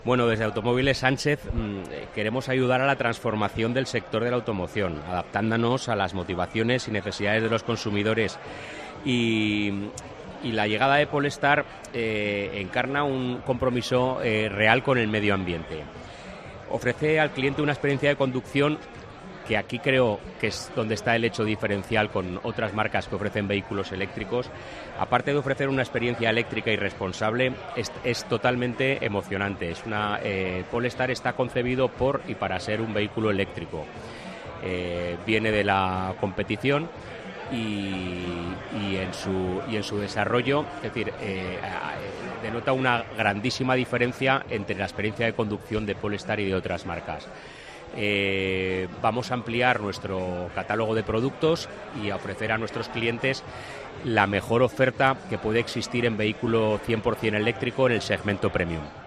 Bueno, desde Automóviles Sánchez queremos ayudar a la transformación del sector de la automoción, adaptándonos a las motivaciones y necesidades de los consumidores. Y la llegada de Polestar encarna un compromiso real con el medio ambiente. Ofrece al cliente una experiencia de conducción que aquí creo que es donde está el hecho diferencial con otras marcas que ofrecen vehículos eléctricos. Aparte de ofrecer una experiencia eléctrica y responsable, es totalmente emocionante. Polestar está concebido por y para ser un vehículo eléctrico. Viene de la competición y en su desarrollo, es decir, denota una grandísima diferencia entre la experiencia de conducción de Polestar y de otras marcas. Vamos a ampliar nuestro catálogo de productos y a ofrecer a nuestros clientes la mejor oferta que puede existir en vehículo 100% eléctrico en el segmento premium.